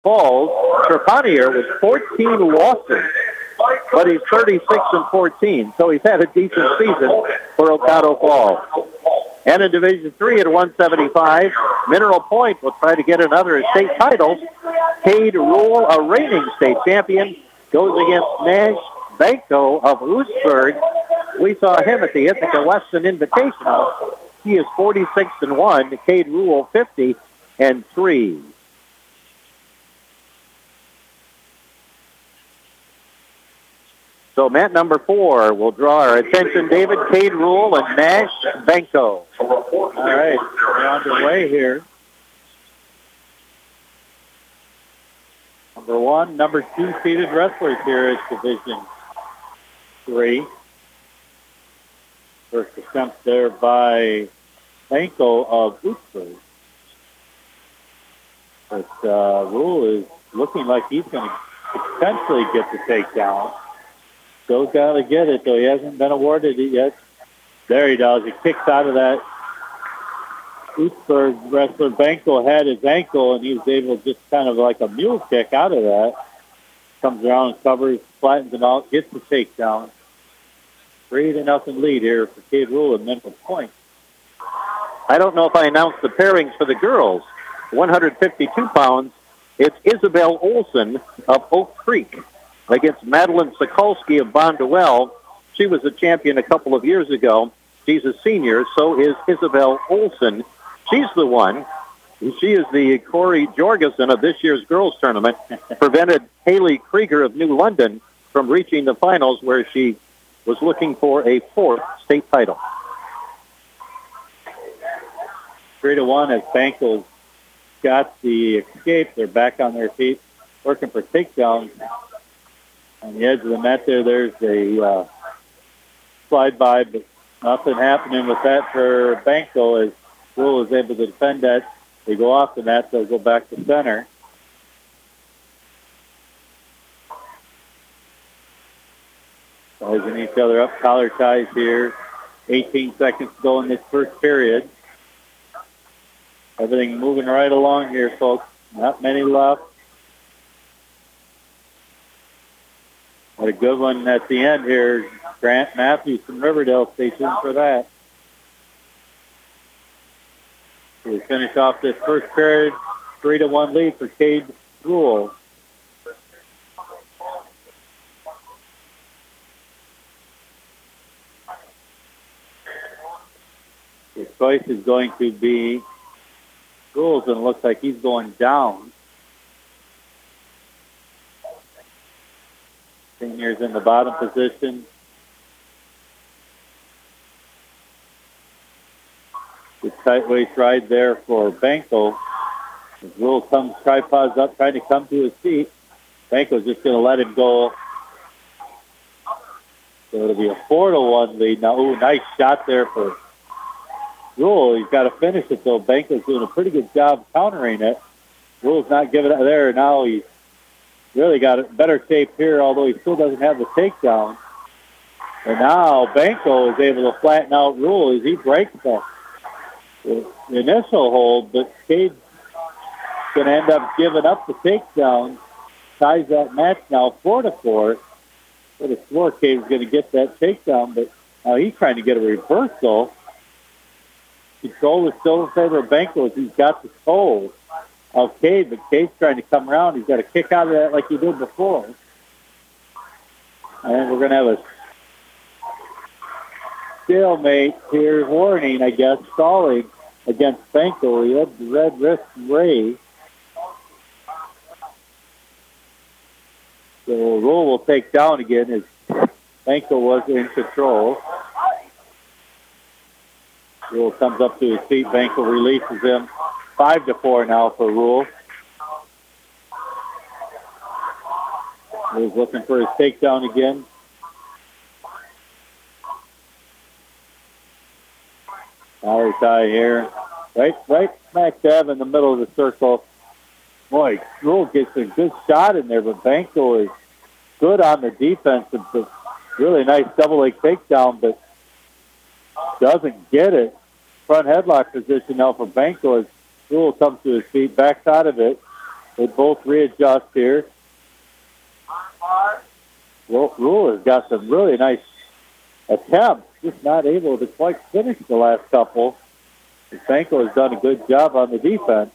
Falls, Trepanier with 14 losses, but he's 36-14, so he's had a decent season for Ocado Falls. And in Division III at 175, Mineral Point will try to get another state title. Cade Rule, a reigning state champion, goes against Nash Banco of Oostburg. We saw him at the Ithaca Weston Invitational. He is 46-1. Cade Rule 50-3. So mat number 4 will draw our attention. David, Cade Rule and Nash Banco. All right, we're underway here. Number 1, number 2 seeded wrestlers here at Division 3. First attempt there by Banco of Oostburg. But Rule is looking like he's going to potentially get the takedown. Still got to get it, though. He hasn't been awarded it yet. There he does. He kicks out of that. Oostburg wrestler Banco had his ankle, and he was able to just kind of like a mule kick out of that. Comes around and covers, flattens him out, gets the takedown. 3-0 lead here for Cade Rule at Mineral Point. I don't know if I announced the pairings for the girls. 152 pounds, it's Isabel Olson of Oak Creek against Madeline Sokolsky of Bonduelle. She was a champion a couple of years ago. She's a senior, so is Isabel Olson. She's the one. She is the Corey Jorgensen of this year's girls tournament, prevented Haley Krieger of New London from reaching the finals where she was looking for a 4th state title. 3-1 as Banco's got the escape. They're back on their feet, working for takedowns. On the edge of the mat there's a slide by, but nothing happening with that for Banco as Rule is able to defend that. They go off the mat, they'll go back to center. Sizing each other up, collar ties here. 18 seconds to go in this first period. Everything moving right along here, folks. Not many left. What a good one at the end here. Grant Matthews from Riverdale station for that. We finish off this first period. 3-1 lead for Cade Rule. His choice is going to be Rules, and it looks like he's going down. Senior's in the bottom position. Good tight waist ride there for Banco. As Rule comes, tripods up, trying to come to his feet. Banco's just going to let him go. So it'll be a 4-1 lead. Now, ooh, nice shot there for Rule. He's got to finish it, though. Banco's doing a pretty good job countering it. Rule's not giving it there. Now he's really got a better shape here, although he still doesn't have the takedown. And now Banco is able to flatten out Rule as he breaks the initial hold, but Cade's going to end up giving up the takedown. Ties that match now 4-4. But it's more Cade's going to get that takedown, but now he's trying to get a reversal. Control is still in favor of Banco as he's got the hold of Cade, but Cade's trying to come around. He's got to kick out of that like he did before. And we're going to have a stalemate here, warning, I guess, stalling against Banco. He had the red wrist raised. So Rule will take down again as Banco was in control. Rule comes up to his feet. Banco releases him. 5-4 now for Rule. He's looking for his takedown again. Power tie here. Right smack dab in the middle of the circle. Boy, Rule gets a good shot in there, but Banco is good on the defense. It's a really nice double leg takedown, but doesn't get it. Front headlock position now for Banco as Rule comes to his feet, backs out of it. They both readjust here. Rule has got some really nice attempts, just not able to quite finish the last couple. Banko has done a good job on the defense.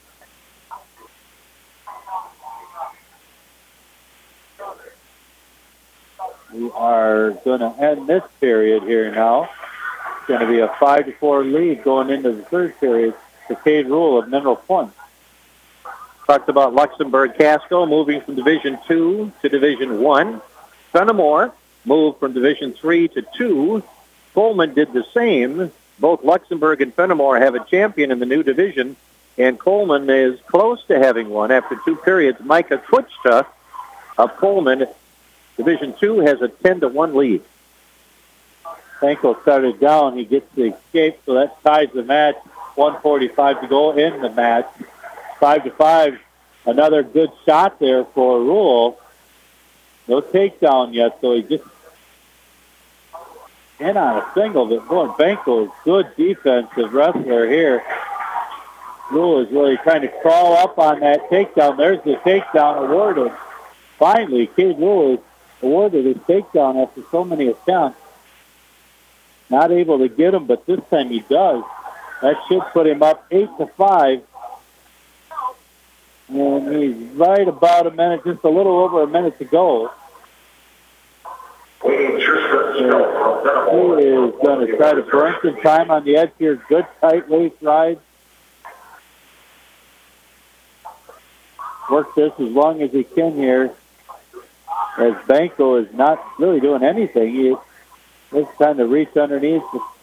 We are going to end this period here now. It's going to be a 5-4 lead going into the third period for Cade Rule of Mineral Point. Talked about Luxembourg Casco moving from Division 2 to Division 1. Fenimore moved from Division 3 to 2. Coleman did the same. Both Luxembourg and Fenimore have a champion in the new division, and Coleman is close to having one after 2 periods. Micah Twitchta of Coleman, Division 2, has a 10-1 lead. Banko started down. He gets the escape, so that ties the match. 1:45 to go in the match. 5-5. Another good shot there for Rule. No takedown yet, so he just in on a single. But boy, Banko is good defensive wrestler here. Rule is really trying to crawl up on that takedown. There's the takedown awarded. Finally, Cade Rule is awarded his takedown after so many attempts. Not able to get him, but this time he does. That should put him up 8-5. And he's right about a minute, just a little over a minute to go. He is going to try to burn some time on the edge here. Good tight waist ride. Work this as long as he can here. As Banko is not really doing anything. He is trying to reach underneath.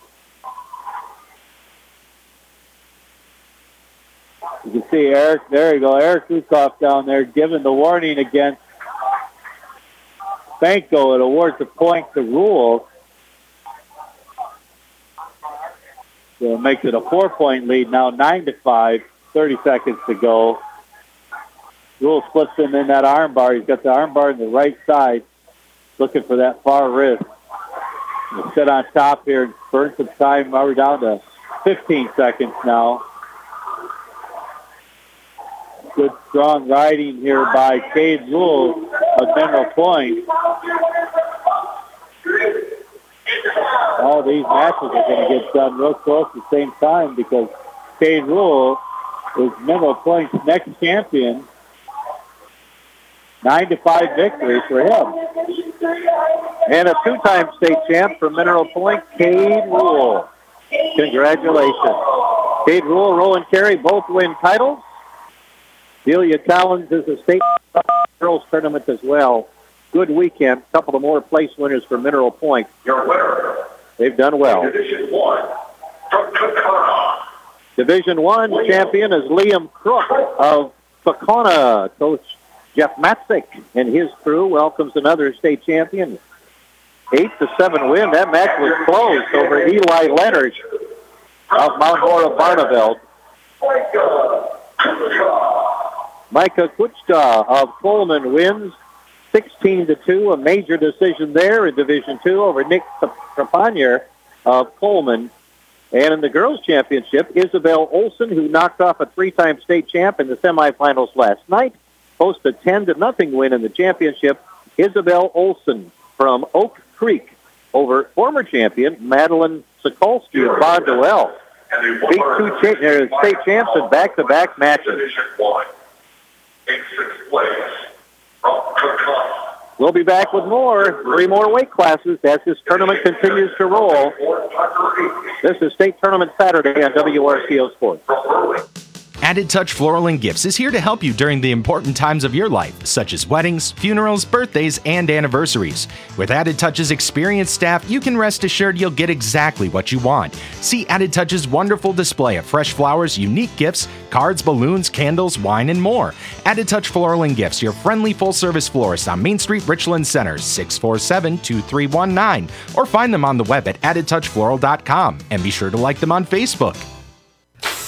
You can see Eric, there you go, Eric Ukoff down there giving the warning against Banko. It awards a point to Rule. So it makes it a 4-point lead now, 9-5, 30 seconds to go. Rule slips him in that arm bar. He's got the arm bar on the right side, looking for that far wrist. He'll sit on top here and burn some time. Now we're down to 15 seconds now. Good, strong riding here by Cade Rule of Mineral Point. All these matches are going to get done real close at the same time because Cade Rule is Mineral Point's next champion. 9-5 victory for him. And a 2-time state champ for Mineral Point, Cade Rule. Congratulations. Cade Rule, Rowan Carey both win titles. Delia Collins is a state girls tournament as well. Good weekend. A couple of more place winners for Mineral Point. Your winner. They've done well. Division 1 from Takana. Division 1 champion is Liam Crook of Takana. Coach Jeff Matzik and his crew welcomes another state champion. 8-7 win. That match was close over Eli Leonard of Mount Horeb Barneveld. Micah Kuchta of Coleman wins 16-2, a major decision there in Division 2 over Nick Trepanier of Coleman. And in the girls' championship, Isabel Olson, who knocked off a 3-time state champ in the semifinals last night, posted a 10-0 win in the championship. Isabel Olson from Oak Creek over former champion Madeline Sokolsky of Bonduel. Beat 2 state champs in back-to-back matches. Division 1 in 6th place from Takana. We'll be back with more, 3 more weight classes as this tournament continues to roll. This is State Tournament Saturday on WRCO Sports. Added Touch Floral and Gifts is here to help you during the important times of your life, such as weddings, funerals, birthdays, and anniversaries. With Added Touch's experienced staff, you can rest assured you'll get exactly what you want. See Added Touch's wonderful display of fresh flowers, unique gifts, cards, balloons, candles, wine, and more. Added Touch Floral and Gifts, your friendly full-service florist on Main Street, Richland Center, 647-2319, or find them on the web at addedtouchfloral.com. And be sure to like them on Facebook.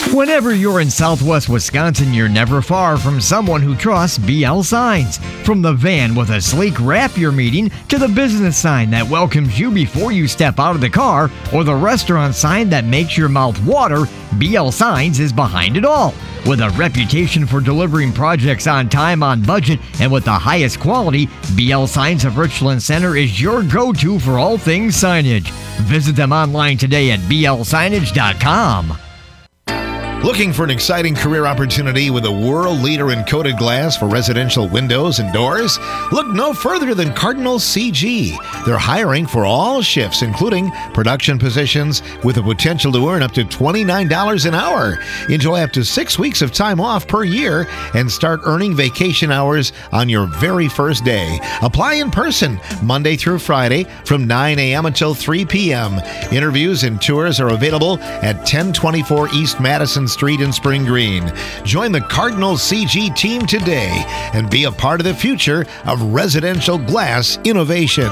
Whenever you're in Southwest Wisconsin, you're never far from someone who trusts BL Signs. From the van with a sleek wrap you're meeting to the business sign that welcomes you before you step out of the car or the restaurant sign that makes your mouth water, BL Signs is behind it all. With a reputation for delivering projects on time, on budget, and with the highest quality, BL Signs of Richland Center is your go-to for all things signage. Visit them online today at blsignage.com. Looking for an exciting career opportunity with a world leader in coated glass for residential windows and doors? Look no further than Cardinal CG. They're hiring for all shifts, including production positions, with the potential to earn up to $29 an hour. Enjoy up to 6 weeks of time off per year and start earning vacation hours on your very first day. Apply in person Monday through Friday from 9 a.m. until 3 p.m. Interviews and tours are available at 1024 East Madison Street in Spring Green. Join the Cardinal CG team today and be a part of the future of residential glass innovation.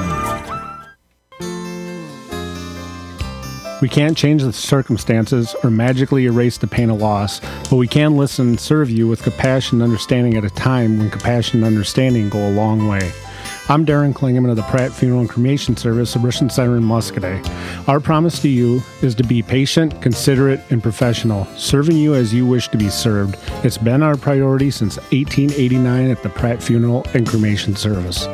We can't change the circumstances or magically erase the pain of loss, but we can listen and serve you with compassion and understanding at a time when compassion and understanding go a long way. I'm Darren Klingeman of the Pratt Funeral and Cremation Service of Richland Center in Muscadet. Our promise to you is to be patient, considerate, and professional, serving you as you wish to be served. It's been our priority since 1889 at the Pratt Funeral and Cremation Service.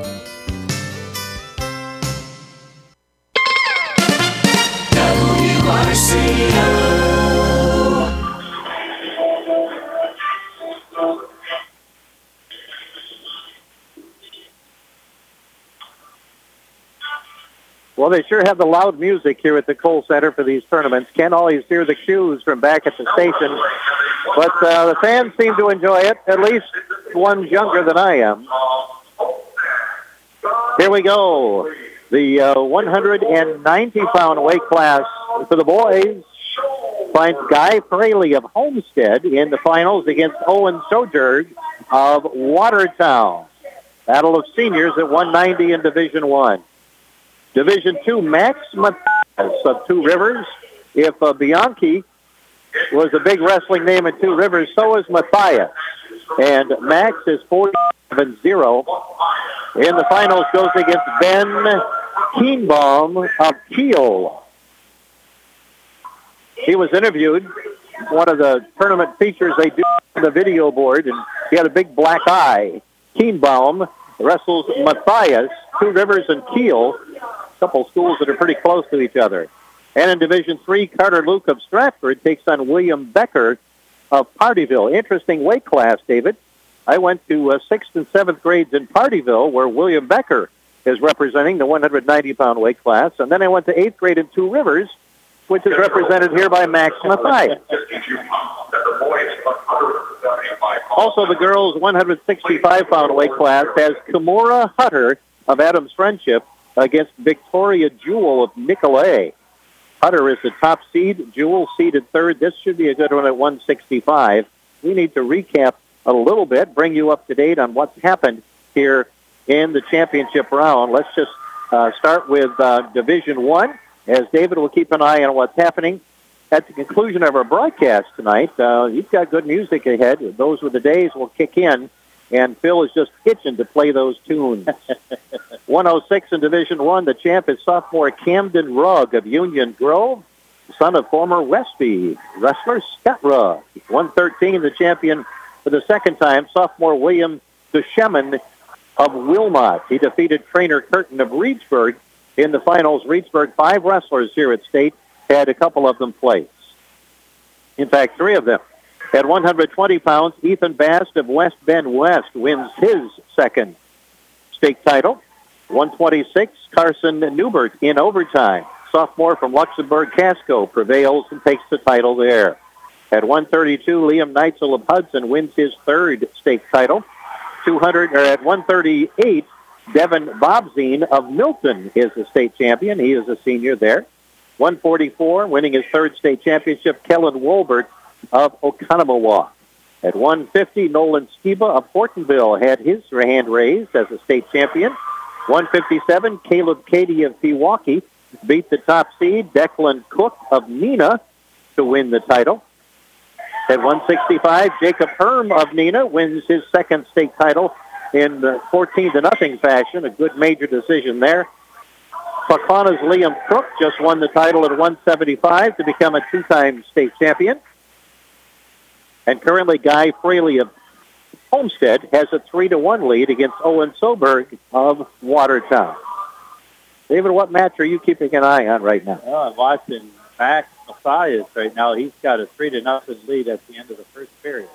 Well, they sure have the loud music here at the Kohl Center for these tournaments. Can't always hear the cues from back at the station, but the fans seem to enjoy it, at least one's younger than I am. Here we go. The 190-pound weight class for the boys finds Guy Fraley of Homestead in the finals against Owen Sojourn of Watertown. Battle of seniors at 190 in Division I. Division II, Max Matthias of Two Rivers. If Bianchi was a big wrestling name in Two Rivers, so is Matthias. And Max is 47-0. In the finals goes against Ben Keenbaum of Kiel. He was interviewed, one of the tournament features they do on the video board, and he had a big black eye. Keenbaum wrestles Matthias, Two Rivers and Kiel, a couple schools that are pretty close to each other. And in Division III, Carter Luke of Stratford takes on William Becker of Partyville. Interesting weight class, David. I went to 6th and 7th grades in Partyville, where William Becker is representing the 190-pound weight class. And then I went to 8th grade in Two Rivers, which is represented here by Max Matthias. Also, the girls' 165-pound weight class has Kimura Hutter of Adams Friendship against Victoria Jewell of Nicolay. Hutter is the top seed, Jewell seeded third. This should be a good one at 165. We need to recap a little bit, bring you up to date on what's happened here in the championship round. Let's just start with Division I, as David will keep an eye on what's happening. At the conclusion of our broadcast tonight, you've got good music ahead. Those Were the Days will kick in, and Phil is just itching to play those tunes. 106 in Division I, the champ is sophomore Camden Rugg of Union Grove, son of former Westby wrestler Scott Rugg. 113, the champion for the second time, sophomore William Duchemin of Wilmot. He defeated trainer Curtin of Reedsburg in the finals. Reedsburg, 5 wrestlers here at state, had a couple of them place. In fact, 3 of them. At 120 pounds, Ethan Bast of West Bend West wins his second state title. 126, Carson Newbert in overtime. Sophomore from Luxembourg, Casco, prevails and takes the title there. At 132, Liam Neitzel of Hudson wins his third state title. At 138, Devin Bobzine of Milton is the state champion. He is a senior there. 144, winning his third state championship, Kellen Wolbert of Oconomowoc. At 150, Nolan Skiba of Hortonville had his hand raised as a state champion. 157, Caleb Cady of Pewaukee beat the top seed, Declan Cook of Neenah, to win the title. At 165, Jacob Herm of Nina wins his second state title in 14-0 fashion. A good major decision there. Buckfana's Liam Crook just won the title at 175 to become a two-time state champion. And currently Guy Fraley of Homestead has a 3-1 lead against Owen Soberg of Watertown. David, what match are you keeping an eye on right now? Well, I'm watching Max Mathias right now. He's got a 3-0 lead at the end of the first period.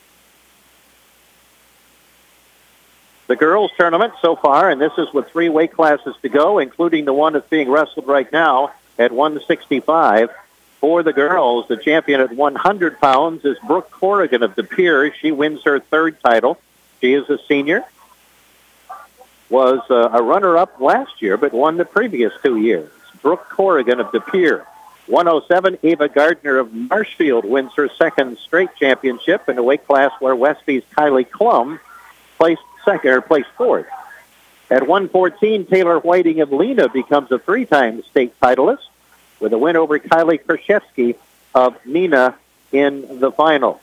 The girls' tournament so far, and this is with 3 weight classes to go, including the one that's being wrestled right now at 165. For the girls, the champion at 100 pounds is Brooke Corrigan of De Pere. She wins her third title. She is a senior. Was a runner-up last year, but won the previous 2 years. Brooke Corrigan of De Pere. 107, Ava Gardner of Marshfield wins her second straight championship in a weight class where Westby's Kylie Klum placed fourth. At 114, Taylor Whiting of Lena becomes a 3-time state titleist with a win over Kylie Krzyzewski of Nina in the finals.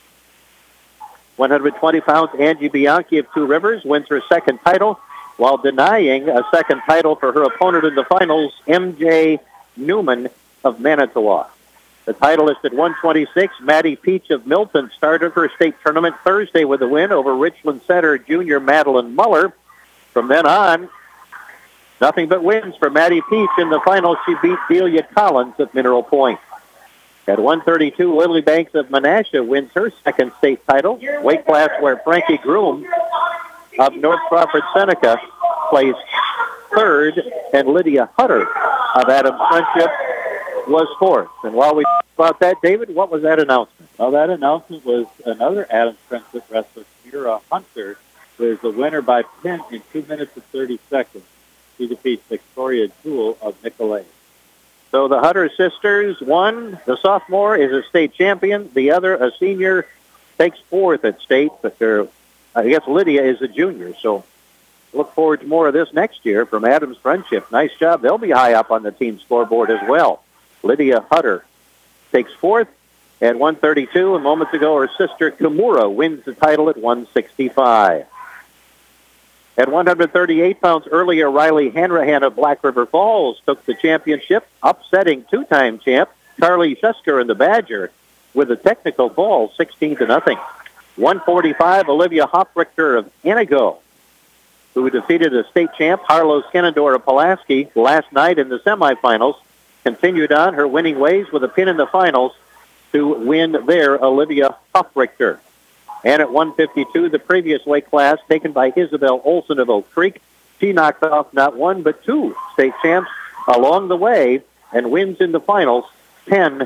120 pounds, Angie Bianchi of Two Rivers wins her second title, while denying a second title for her opponent in the finals, MJ Newman of Manitowoc. The titleist at 126, Maddie Peach of Milton, started her state tournament Thursday with a win over Richland Center junior Madeline Muller. From then on, nothing but wins for Maddie Peach. In the final, she beat Delia Collins of Mineral Point. At 132, Lily Banks of Menasha wins her second state title, weight class where Frankie Groom of North Crawford Seneca placed third, and Lydia Hutter of Adams Friendship was fourth. And while we talk about that, David, what was that announcement? Well, that announcement was another Adams Friendship wrestler, Mira Hunter, who is the winner by pin in 2 minutes and 30 seconds. She defeats Victoria Jewell of Nicolay. So the Hutter sisters, one, the sophomore, is a state champion. The other, a senior, takes fourth at state, but I guess Lydia is a junior. So look forward to more of this next year from Adams Friendship. Nice job. They'll be high up on the team scoreboard as well. Lydia Hutter takes fourth at 132, and moments ago her sister Kimura wins the title at 165. At 138 pounds earlier, Riley Hanrahan of Black River Falls took the championship, upsetting 2-time champ Carly Shesker in the Badger with a technical fall, 16-0. 145, Olivia Hofrichter of Inigo, who defeated a state champ Harlow Skenador of Pulaski last night in the semifinals, continued on her winning ways with a pin in the finals to win there, Olivia Hofrichter. And at 152, the previous weight class taken by Isabel Olson of Oak Creek. She knocked off not one but 2 state champs along the way and wins in the finals 10-0.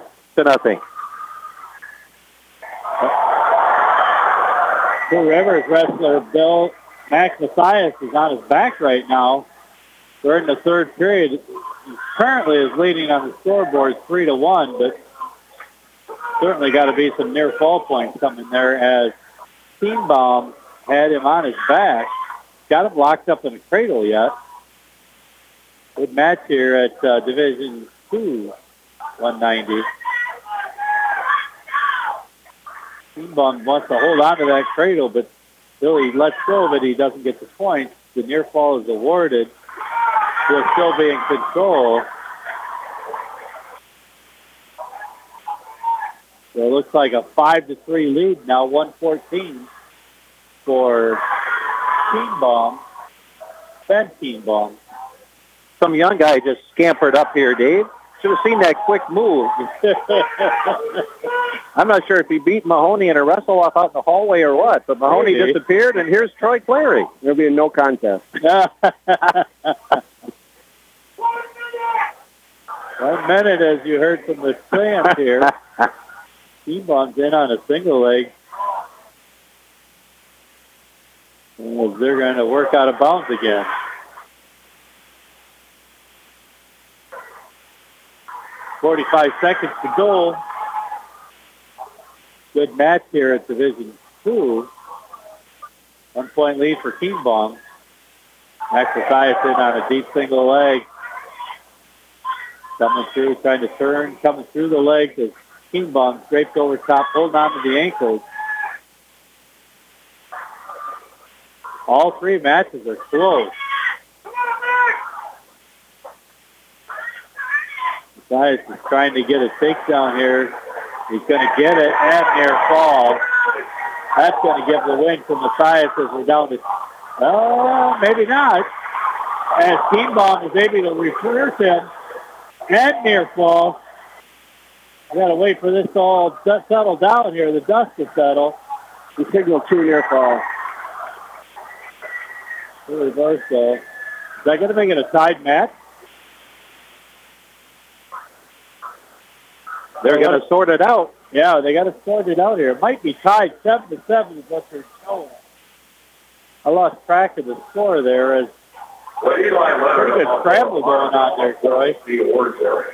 Two Rivers wrestler Bill Max Mathias is on his back right now. We're in the third period. He currently is leading on the scoreboard 3-1, but certainly got to be some near fall points coming there as Steenbaum had him on his back. Got him locked up in a cradle yet. Good match here at Division 2, 190. Steenbaum wants to hold on to that cradle, but still he lets go of it. He doesn't get the point. The near fall is awarded. He'll still be in control. So it looks like a 5-3 lead now, 114 for Steenbaum. Ben Steenbaum. Some young guy just scampered up here, Dave. Should have seen that quick move. I'm not sure if he beat Mahoney in a wrestle-off out in the hallway or what, but Mahoney disappeared, and here's Troy Clary. There'll be a no contest. 1 minute, as you heard from the fans here. Steenbaum's in on a single leg. And they're going to work out of bounds again. "45 seconds to go." Good match here at Division 2. 1 point lead for Steenbaum. Max Mathias in on a deep single leg. Coming through, trying to turn, coming through the legs is Keenbaum scraped over top, holding on to the ankles. All three matches are close. Mathias is trying to get a takedown here. He's going to get it and near fall. That's going to give the win to Mathias as we're down to, maybe not. As Keenbaum is able to reverse him and near fall. I got to wait for this to all settle down here, the dust to settle. We signal 2 near fall. Reverse though. Is that going to make it a tied match? They're going to sort it out. Yeah, they got to sort it out here. It might be tied 7-7 is what they're showing. I lost track of the score there as pretty good scramble going on there, Troy. The awards area.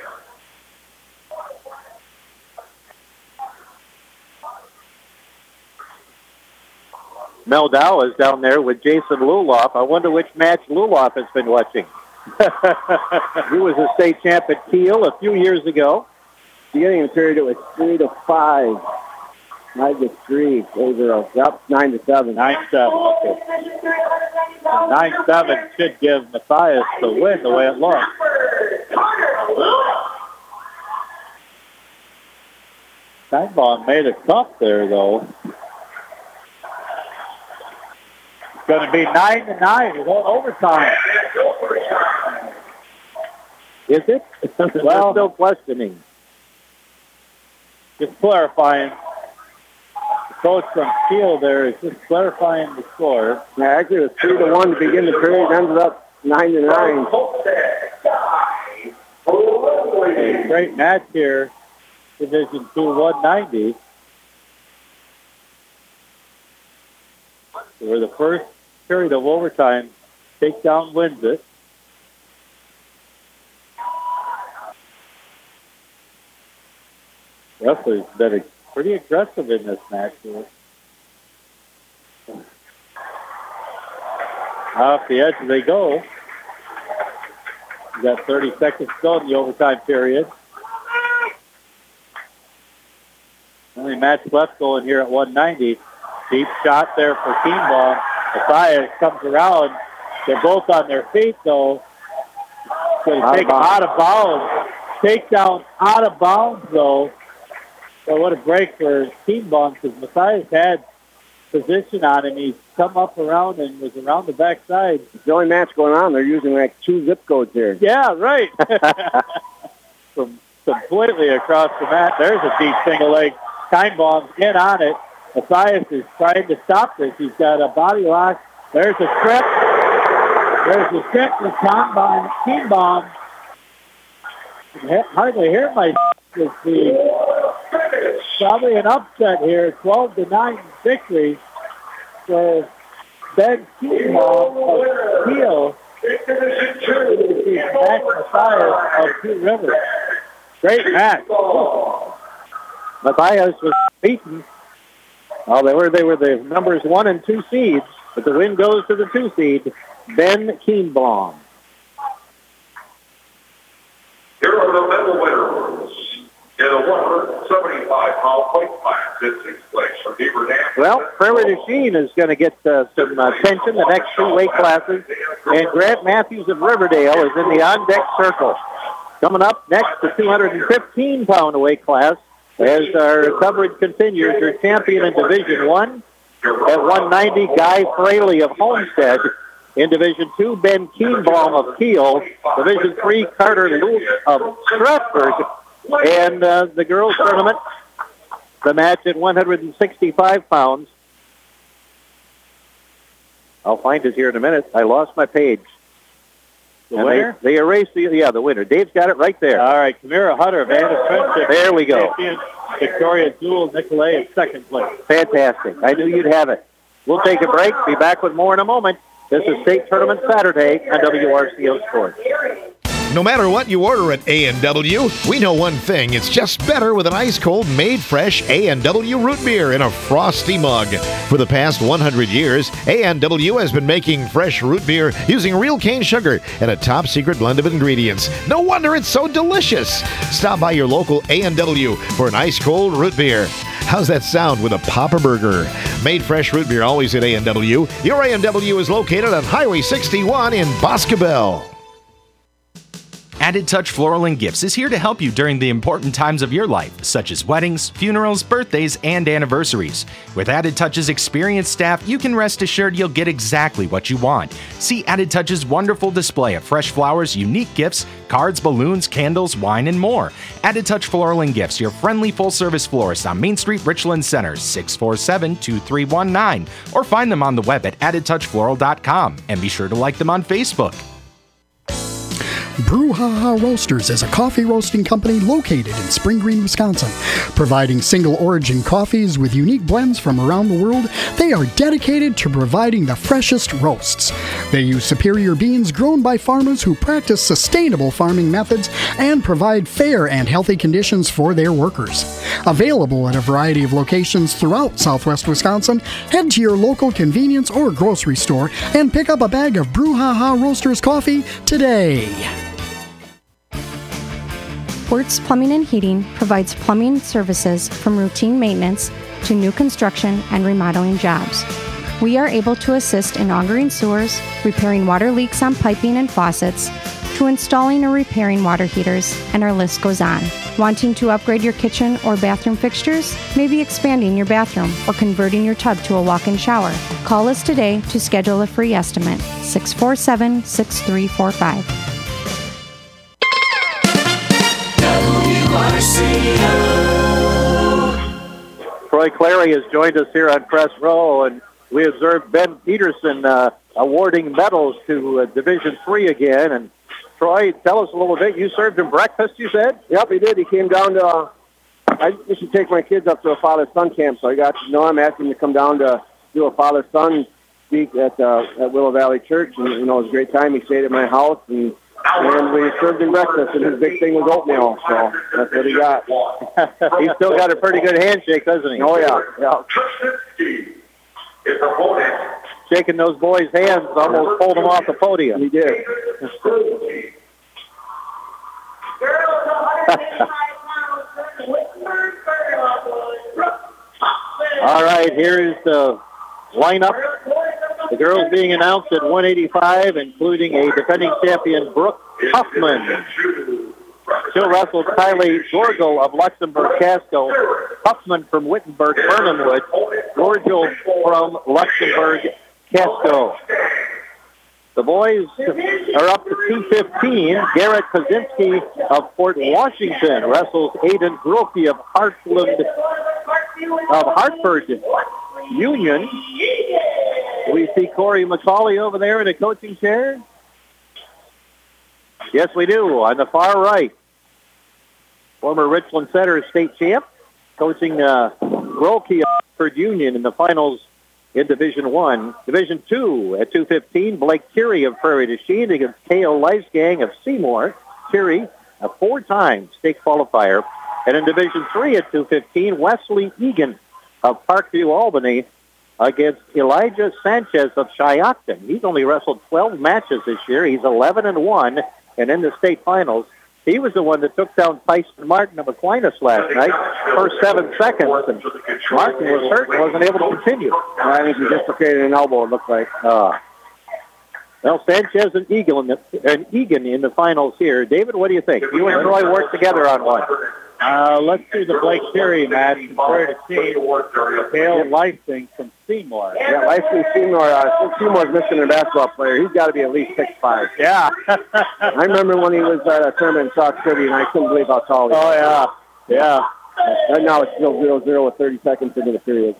Mel Dow is down there with Jason Luloff. I wonder which match Luloff has been watching. He was a state champ at Kiel a few years ago. Beginning of the period, it was 3-5. 9-3 over. Yep, 9-7. 9-7. Okay. 9-7 should give Mathias the win the way it looks. Steinbaum made a tough there, though. It's going to be 9-9. We're going overtime. Is it? Well, still questioning. Just clarifying. The coach from Kiel there is just clarifying the score. Yeah, actually, it was 3-1 to begin the period. It ended up 9-9. A great match here. Division 2, 190. Where the first period of overtime, takedown wins it. Wrestlers been pretty aggressive in this match here. Off the edge they go. You got 30 seconds to go in the overtime period. Only match left going here at 190. Deep shot there for Keenbaum. Mathias comes around. They're both on their feet, though. Going to take him out of bounds. Takedown out of bounds, though. So what a break for Keenbaum, because Mathias had position on him. He's come up around and was around the backside. It's the only match going on. They're using like 2 zip codes here. Yeah, right. From completely across the mat. There's a deep single leg. Keenbaum's in on it. Mathias is trying to stop this. He's got a body lock. There's a trip. There's a trip with Keenbaum. Hardly hear my probably an upset here. 12-9 victory for Ben Keenbaum of Kiel. Max Mathias of Two Rivers. Great match. Mathias was beaten. Oh, they were the numbers 1 and 2 seeds, but the win goes to the 2 seed, Ben Keenbaum. Here are the medal winners in the 175-pound weight class in 6th place from Beaver Dam. Well, Prairie du Chien is going to get some attention the next 2 weight classes, and Grant Matthews of Riverdale is in the on-deck circle. Coming up next, the 215-pound weight class, as our coverage continues, your champion in Division 1 at 190, Guy Fraley of Homestead. In Division 2, Ben Keenbaum of Kiel. Division 3, Carter Luke of Stratford. And the girls' tournament, the match at 165 pounds. I'll find it here in a minute. I lost my page. The winner? They erased the winner. Dave's got it right there. All right, Kamira Hutter of Anna Friendship. There we go. Champion. Victoria Jewel Nicolay in 2nd place. Fantastic. I knew you'd have it. We'll take a break. Be back with more in a moment. This is State Tournament Saturday on WRCO Sports. No matter what you order at A&W, we know one thing. It's just better with an ice-cold, made-fresh A&W root beer in a frosty mug. For the past 100 years, A&W has been making fresh root beer using real cane sugar and a top-secret blend of ingredients. No wonder it's so delicious. Stop by your local A&W for an ice-cold root beer. How's that sound with a Papa Burger? Made fresh root beer always at A&W. Your A&W is located on Highway 61 in Boscobel. Added Touch Floral and Gifts is here to help you during the important times of your life, such as weddings, funerals, birthdays, and anniversaries. With Added Touch's experienced staff, you can rest assured you'll get exactly what you want. See Added Touch's wonderful display of fresh flowers, unique gifts, cards, balloons, candles, wine, and more. Added Touch Floral and Gifts, your friendly full-service florist on Main Street, Richland Center, 647-2319, or find them on the web at addedtouchfloral.com, and be sure to like them on Facebook. Brouhaha Roasters is a coffee roasting company located in Spring Green, Wisconsin. Providing single-origin coffees with unique blends from around the world, they are dedicated to providing the freshest roasts. They use superior beans grown by farmers who practice sustainable farming methods and provide fair and healthy conditions for their workers. Available at a variety of locations throughout southwest Wisconsin, head to your local convenience or grocery store and pick up a bag of Brouhaha Roasters coffee today. Wertz Plumbing and Heating provides plumbing services from routine maintenance to new construction and remodeling jobs. We are able to assist in augering sewers, repairing water leaks on piping and faucets, to installing or repairing water heaters, and our list goes on. Wanting to upgrade your kitchen or bathroom fixtures? Maybe expanding your bathroom or converting your tub to a walk-in shower? Call us today to schedule a free estimate. 647-6345. Troy Clary has joined us here on Press Row, and we observed Ben Peterson awarding medals to Division III again. And Troy, tell us a little bit. You served him breakfast, you said? Yep, he did. He came down to, I used to take my kids up to a father-son camp, so I got to know him, asked him to come down to do a father-son speak at Willow Valley Church, and, it was a great time. He stayed at my house, and we served him breakfast, and his big thing was oatmeal, so that's what he got. He's still got a pretty good handshake, doesn't he? Oh, yeah. Shaking those boys' hands, almost pulled them off the podium. He did. All right, here is the lineup. The girls being announced at 185, including a defending champion, Brooke Huffman. She'll wrestle Kylie Gorgel of Luxembourg-Casco, Huffman from Wittenberg-Burnhamwood, Gorgel from Luxembourg-Casco. The boys are up to 215. Garrett Kaczynski of Fort Washington wrestles Aiden Grokey of Hartford Union. We see Corey McCauley over there in a coaching chair. Yes, we do. On the far right, former Richland Center state champ, coaching Grokey of Hartford Union in the finals in Division I. Division II at 215, Blake Curie of Prairie du Chien against K.O. Leifsgang of Seymour. Curie, a four-time state qualifier. And in Division III at 215, Wesley Egan of Parkview, Albany, against Elijah Sanchez of Shiocton. He's only wrestled 12 matches this year. He's 11-1, and in the state finals, he was the one that took down Tyson Martin of Aquinas last night, first 7 seconds, and Martin was hurt and wasn't able to continue. I think he dislocated an elbow, it looks like. Well, Sanchez and Egan in the finals here. David, what do you think? You and Troy worked together on one. Let's do the Blake Curie match. Prairie du Chien, Dale Leifsing from Seymour. Yeah, Leifsing Seymour. Seymour's missing a basketball player. He's got to be at least 6'5". Yeah. I remember when he was at a tournament in Sauk City, and I couldn't believe how tall he was. Oh, yeah. Yeah. Right now it's still 0-0 with 30 seconds into the period.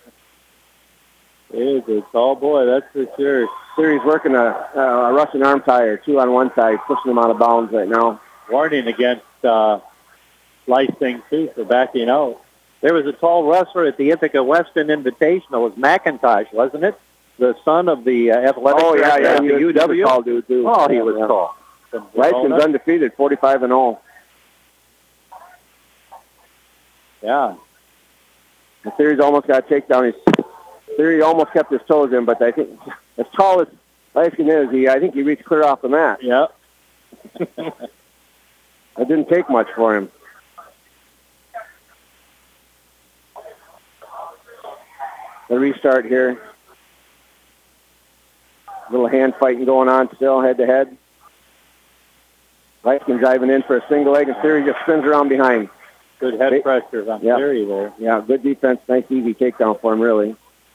He's a tall boy, that's for sure. He's working a Russian arm tie or two on one side, pushing him out of bounds right now. Warning against Leifsing, too, for backing out. There was a tall wrestler at the Ithaca Weston Invitational. It was McIntosh, wasn't it? The son of the athletic director at the UW. Tall dude, too. Oh, he was tall. Lyson's undefeated, 45-0. Yeah. The Theory's almost got a takedown. Theory almost kept his toes in, but I think as tall as Lyson is, I think he reached clear off the mat. Yep. It didn't take much for him. The restart here. Little hand fighting going on still, head-to-head. Lyson driving in for a single leg, and Theory just spins around behind. Good head pressure on Theory there. Yeah, good defense. Nice, easy takedown for him, really.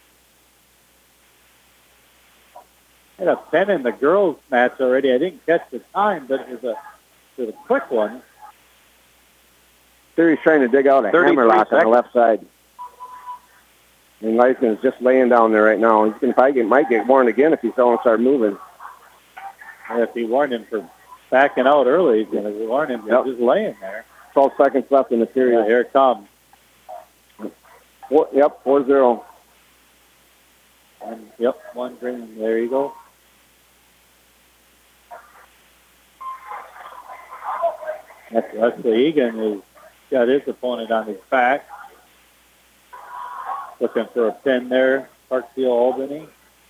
Had a pen in the girls' match already. I didn't catch the time, but it was a quick one. Theory's trying to dig out a hammer lock on the left side. And Lyson is just laying down there right now. He's going to might get warned again if he don't start moving. And if he warned him for backing out early, he's going to warn him for just laying there. 12 seconds left in the period. Yeah, here it comes. 4-0. One green. There you go. Wesley Egan has got his opponent on his back. Looking for a pin there, Parkville, Albany.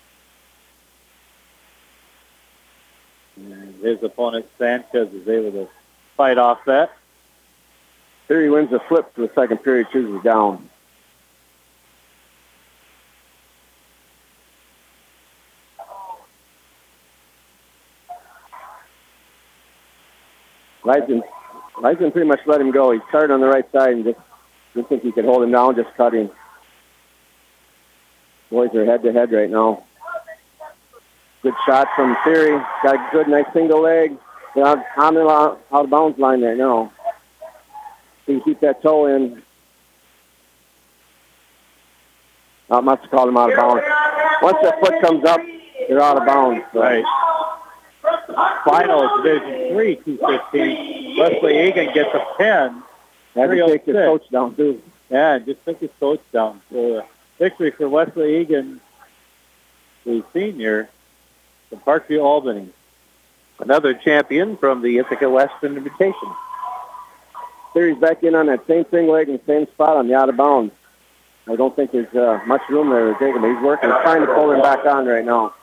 And his opponent, Sanchez, is able to fight off that. Theory wins the flip to the second period, chooses down. Lyson pretty much let him go. He started on the right side and just didn't think he could hold him down, just cut him. Boys are head-to-head right now. Good shot from Theory. Got a good, nice single leg. On the out-of-bounds line there now. So you keep that toe in. Must have called him out of bounds. Once that foot comes up, you're out of bounds. So. Right. Final Division 3, 215. Wesley Egan gets a pin. Had to take his coach down, too. Yeah, just took his coach down. So victory for Wesley Egan, the senior, from Parkview, Albany. Another champion from the Ithaca Western Invitation. Theory's back in on that same single leg in the same spot on the out of bounds. I don't think there's much room there to take him. He's working, trying to pull him back on right now.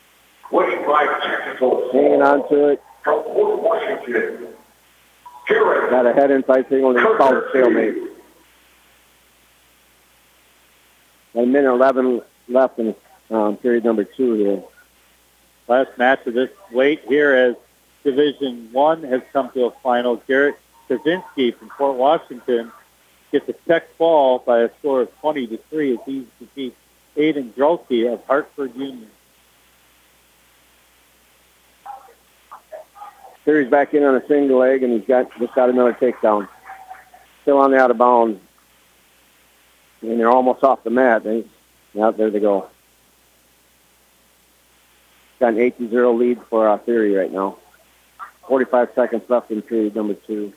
Hanging on to it. Got a head inside signal and it's called a stalemate. 1:11 left in period number 2 here. Last match of this weight here as Division 1 has come to a final. Garrett Kaczynski from Fort Washington gets a check fall by a score of 20-3 as he defeats Aiden Drolke of Hartford Union. Theory's back in on a single leg, and he's just got another takedown. Still on the out of bounds. And they're almost off the mat. There they go. Got an 8-0 lead for Theory right now. 45 seconds left in period number 2.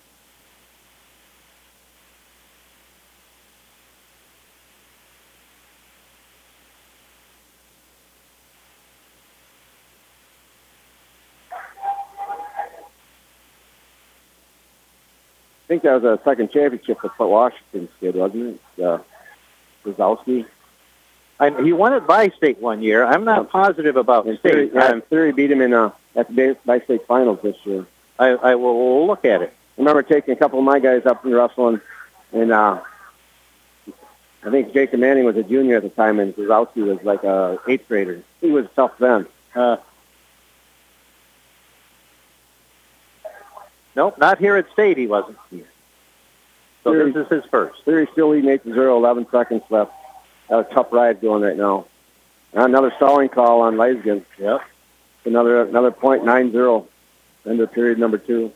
I think that was a second championship for Fort Washington's kid, wasn't it? Brzezowski. He won at Bi-State one year. I'm not positive about state. Theory beat him at the Bi-State finals this year. I will look at it. I remember taking a couple of my guys up in Russell, and I think Jacob Manning was a junior at the time, and Brzezowski was like a 8th grader. He was tough then. Nope, not here at State he wasn't. So Theory, this is his first. Theory still leading 8-0, 11 seconds left. Got a tough ride going right now. Another stalling call on Leisgen. Yep. Another point, 9-0. End of period number 2.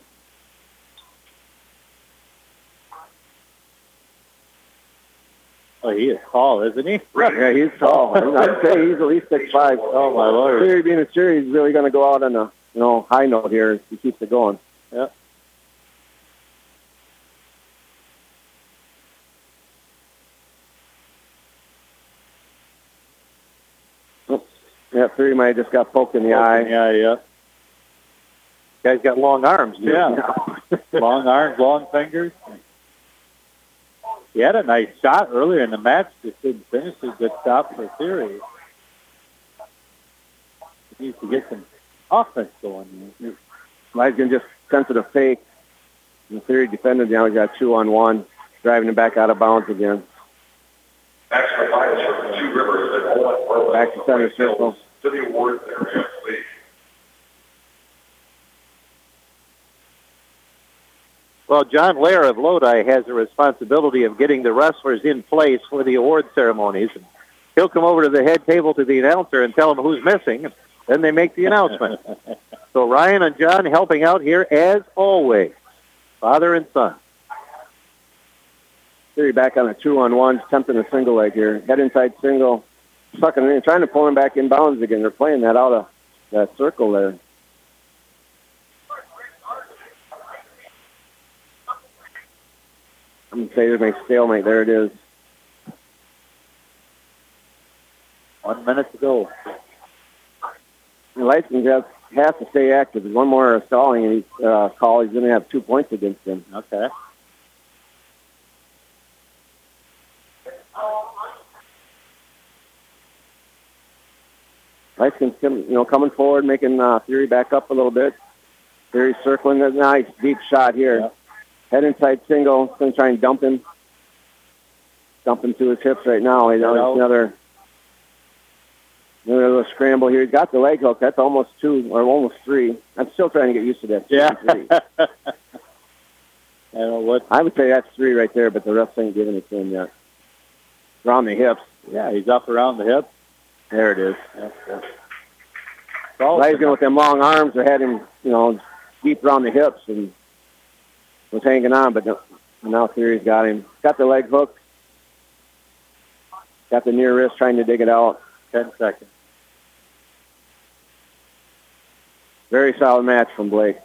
Oh, he is tall, isn't he? Yeah, he's tall. I'd say he's at least 6'5". Oh, my Lord. Theory being a series, he's really going to go out on a high note here if he keeps it going. Yep. Yeah, Theory might have just got poked in the eye. Yeah. Guy's got long arms, too. Yeah. Long arms, long fingers. He had a nice shot earlier in the match, just didn't finish. A good stop for Theory. He needs to get some offense going. Ly's going to just sense it a fake. And Theory defended, now he's got 2-on-1, driving him back out of bounds again. Extra points for the Two Rivers and Owen Back to center circle. To the award there, please. Well, John Lair of Lodi has the responsibility of getting the wrestlers in place for the award ceremonies. He'll come over to the head table to the announcer and tell them who's missing. Then they make the announcement. So Ryan and John helping out here as always, father and son. Theory back on a 2-on-1, attempting a single leg here. Head inside single, sucking it in, trying to pull him back in bounds again. They're playing that out of that circle there. I'm going to say there's a stalemate. There it is. 1 minute to go. Lysons has to stay active. There's one more stalling and he's call. He's going to have 2 points against him. Okay. Lysons, coming forward, making Theory back up a little bit. Theory circling a nice deep shot here. Yeah. Head inside single. Going to try and dump him to his hips right now. Another little scramble here. He's got the leg hook. That's almost 2 or almost 3. I'm still trying to get used to that. Yeah. 3. I would say that's 3 right there, but the refs ain't giving it to him yet. Around the hips. Yeah, he's up around the hips. There it is. Ly's with them long arms that had him, deep around the hips and was hanging on, but now Theory's got him. Got the leg hook. Got the near wrist trying to dig it out. 10 seconds. Very solid match from Blake.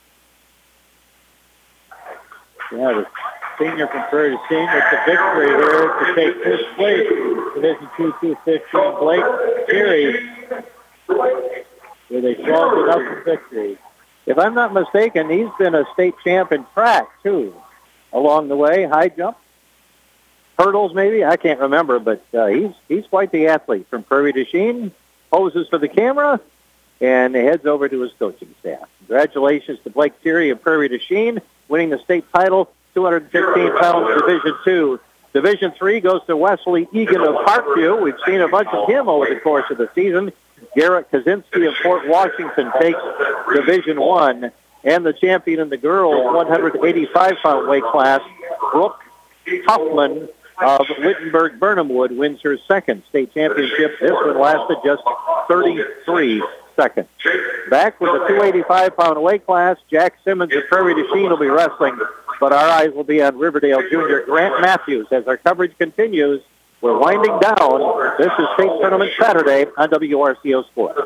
Yeah, the senior from Prairie du Chien with the victory here to take first place. Division 2-2-15 Blake Theory with a 12-0 victory. If I'm not mistaken, he's been a state champ in track, too, along the way. High jump, hurdles maybe, I can't remember, but he's quite the athlete from Prairie du Chien, poses for the camera, and heads over to his coaching staff. Congratulations to Blake Theory of Prairie du Chien, winning the state title, 215 pounds, Division 2. Division 3 goes to Wesley Egan of Parkview. We've seen a bunch of him over the course of the season. Garrett Kaczynski of Fort Washington takes Division 1. And the champion in the girls' 185-pound weight class, Brooke Huffman of Wittenberg-Burnhamwood, wins her second state championship. This one lasted just 33 seconds. Back with the 285-pound weight class, Jack Simmons of Prairie du Chien will be wrestling, but our eyes will be on Riverdale Junior Grant Matthews as our coverage continues. We're winding down. This is State Tournament Saturday on WRCO Sports.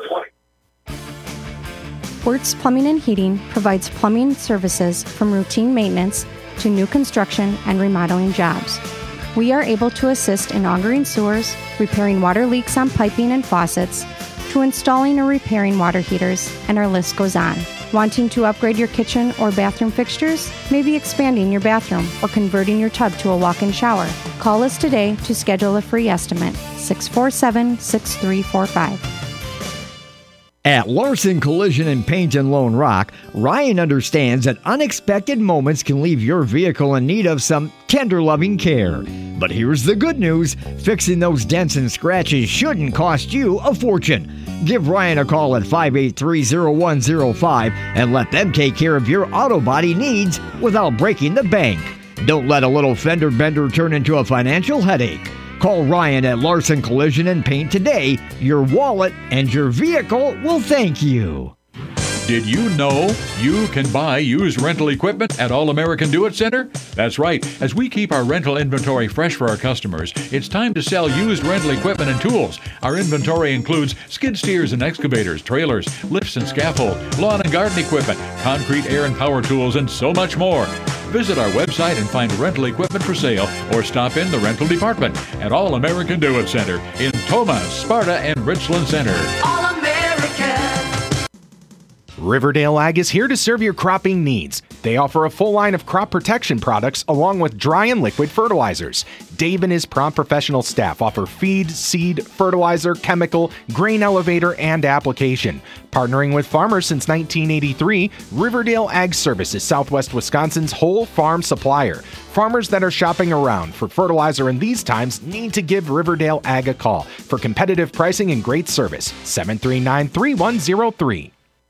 Wertz Plumbing and Heating provides plumbing services from routine maintenance to new construction and remodeling jobs. We are able to assist in augering sewers, repairing water leaks on piping and faucets, to installing or repairing water heaters, and our list goes on. Wanting to upgrade your kitchen or bathroom fixtures? Maybe expanding your bathroom or converting your tub to a walk-in shower? Call us today to schedule a free estimate, 647-6345. At Larson Collision and Paint in Lone Rock, Ryan understands that unexpected moments can leave your vehicle in need of some tender loving care. But here's the good news, fixing those dents and scratches shouldn't cost you a fortune. Give Ryan a call at 583-0105 and let them take care of your auto body needs without breaking the bank. Don't let a little fender bender turn into a financial headache. Call Ryan at Larson Collision and Paint today. Your wallet and your vehicle will thank you. Did you know you can buy used rental equipment at All American Do-It Center? That's right. As we keep our rental inventory fresh for our customers, it's time to sell used rental equipment and tools. Our inventory includes skid steers and excavators, trailers, lifts and scaffold, lawn and garden equipment, concrete, air and power tools, and so much more. Visit our website and find rental equipment for sale or stop in the rental department at All American Do-It Center in Tomah, Sparta, and Richland Center. All American. Riverdale Ag is here to serve your cropping needs. They offer a full line of crop protection products along with dry and liquid fertilizers. Dave and his prompt professional staff offer feed, seed, fertilizer, chemical, grain elevator, and application. Partnering with farmers since 1983, Riverdale Ag Service is Southwest Wisconsin's whole farm supplier. Farmers that are shopping around for fertilizer in these times need to give Riverdale Ag a call for competitive pricing and great service. 739-3103.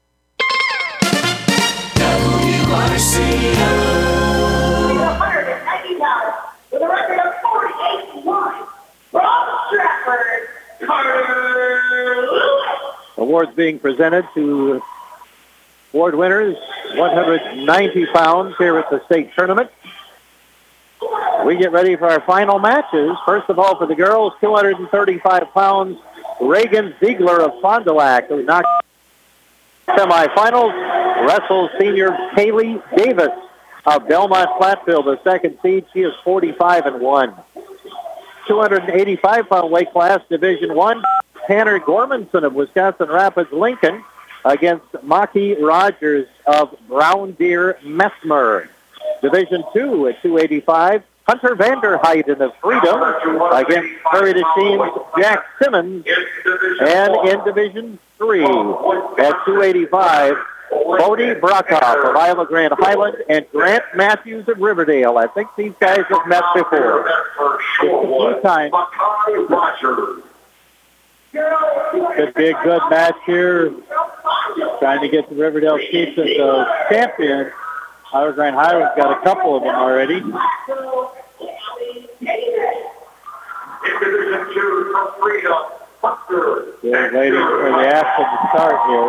$190 with a record of 48-1. From Stratford, Carter Lewis. Awards being presented to award winners, 190 pounds here at the state tournament. We get ready for our final matches. First of all, for the girls, 235 pounds, Reagan Ziegler of Fond du Lac, who knocked semifinals. Wrestles senior Kaylee Davis of Belmont Platteville, the second seed. She is 45-1. 285-pound weight class, Division I. Tanner Gormanson of Wisconsin Rapids Lincoln against Maki Rogers of Brown Deer Messmer. Division II at 285. Hunter Vanderheiden of Freedom against Prairie du Chine's Jack Simmons. And in Division III at 285, Bodie Brockhoff of Iowa Grand Highland and Grant Matthews of Riverdale. I think these guys have met before. Two times. Could be a good match here. Trying to get the Riverdale Chiefs as the champion. Iowa Grand Highland's got a couple of them already. They're waiting for the action to start here.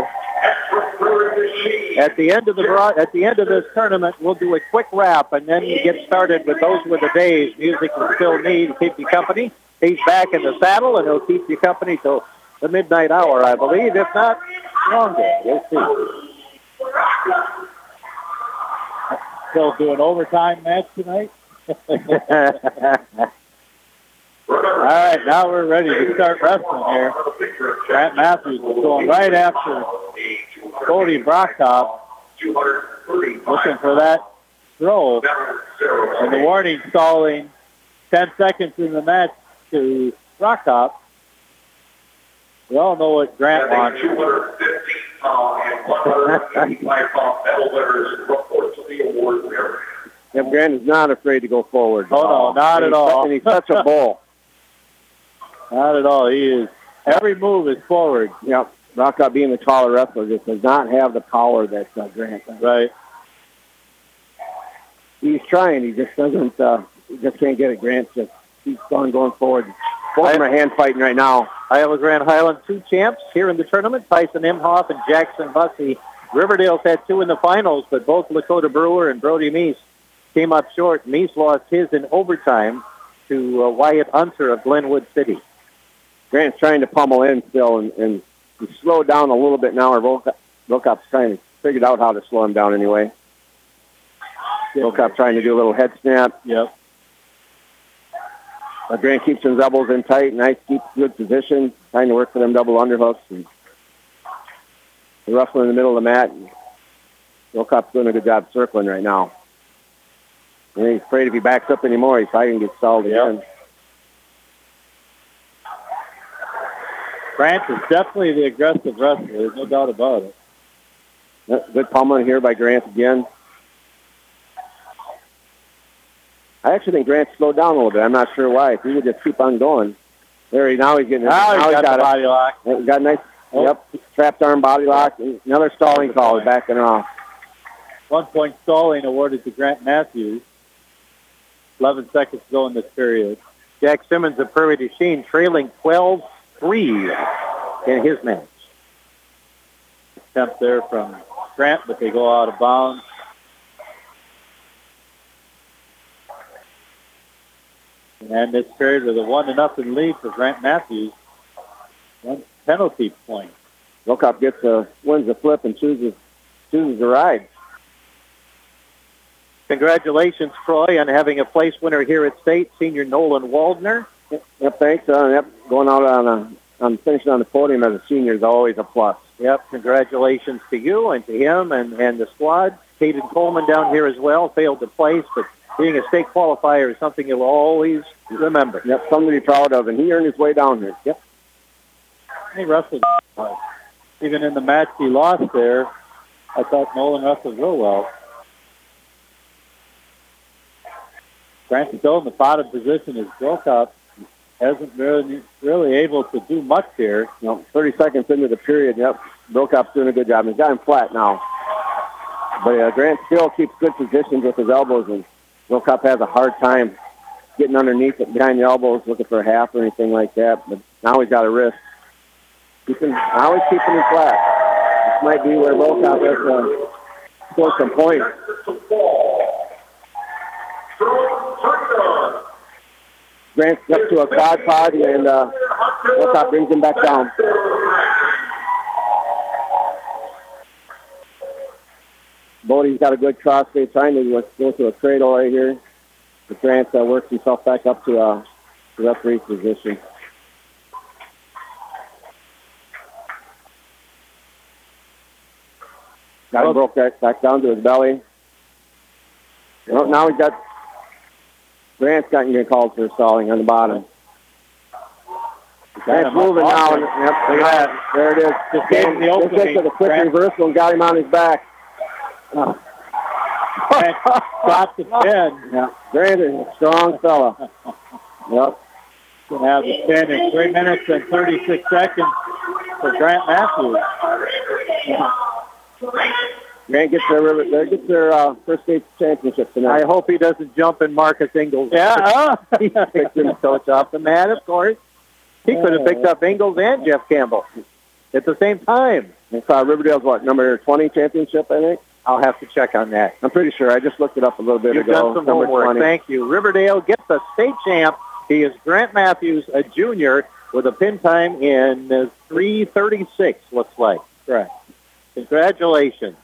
At the end of this tournament, we'll do a quick wrap and then get started with those with the days. Music will still need to keep you company. He's back in the saddle and he'll keep you company till the midnight hour, I believe, if not longer. We'll see. Still doing overtime match tonight. All right, now we're ready to start wrestling here. Grant Matthews is going right after Cody Brockhoff, looking for that throw. And the warning stalling 10 seconds in the match to Brockhoff. We all know what Grant wants. 215-pound medal winners report to the award area. Yep, Grant is not afraid to go forward. Oh, no, not at all. And he's such a bull. Not at all. He is. Every move is forward. Yep. Brockhoff, being the taller wrestler, just does not have the power that Grant does. Right. He's trying. He just doesn't. He just can't get it. Grant just keeps on going forward. Both of them are hand fighting right now. Iowa Grand Highland, 2 champs here in the tournament. Tyson Imhoff and Jackson Bussey. Riverdale's had 2 in the finals, but both Lakota Brewer and Brody Meese came up short. Meese lost his in overtime to Wyatt Unser of Glenwood City. Grant's trying to pummel in still, and he's slowed down a little bit now. Wilcox's trying to figure out how to slow him down anyway. Wilcox trying to do a little head snap. Yep. But Grant keeps his elbows in tight, nice, keeps good position, trying to work for them double underhooks. And they're wrestling in the middle of the mat. Wilcox's doing a good job circling right now. And he's afraid if he backs up anymore, he's probably going to get stalled again. Grant is definitely the aggressive wrestler. There's no doubt about it. Good pummeling here by Grant again. I actually think Grant slowed down a little bit. I'm not sure why. If he would just keep on going. Now he's getting. Now he's got the body lock. Got a nice, trapped arm body lock. Another stalling call. Backing off. 1 point stalling awarded to Grant Matthews. 11 seconds to go in this period. Jack Simmons of Prairie du Chine trailing 12-3 in his match. Attempt there from Grant, but they go out of bounds. And this period with a 1-0 lead for Grant Matthews. 1 penalty point. Wilcox wins the flip and chooses the ride. Congratulations, Troy, on having a place winner here at state, senior Nolan Waldner. Yep, thanks. Going out on finishing on the podium as a senior is always a plus. Yep, congratulations to you and to him and the squad. Caden Coleman down here as well, failed to place, but being a state qualifier is something you'll always remember. Yep, something to be proud of, and he earned his way down here. Yep. He wrestled. Even in the match he lost there, I thought Nolan wrestled real well. Grant still in the bottom position is Brokop. Hasn't really able to do much here. 30 seconds into the period, yep. Brokop's doing a good job. He's got him flat now. But Grant still keeps good positions with his elbows, and Brokop has a hard time getting underneath it behind the elbows, looking for a half or anything like that. But now he's got a wrist. Now he's keeping him flat. This might be where Brokop has to score some points. Grant's up to a quad pod, and Brokop brings him back down. Bodie's got a good crossfade, trying to go to a cradle right here. But Grant works himself back up to a referee's position. Got him broke back down to his belly. Well, now he's got Grant's getting called for stalling on the bottom. Grant's moving now. Yep, look at that. There it is. Just gave him the opening. Just did a quick reversal and got him on his back. Stopped the 10. Yeah, Grant is a strong fella. Yep. Going to have the 10 in 3 minutes and 36 seconds for Grant Matthews. Grant gets their first state championship tonight. I hope he doesn't jump in Marcus Ingles. Yeah. He picked him coach off the mat, of course. He could have picked up Ingles and Jeff Campbell at the same time. It's Riverdale's, number 20 championship, I think? I'll have to check on that. I'm pretty sure. I just looked it up a little bit You've ago. done some homework. 20. Thank you. Riverdale gets a state champ. He is Grant Matthews, a junior, with a pin time in 3:36, looks like. Correct. Congratulations.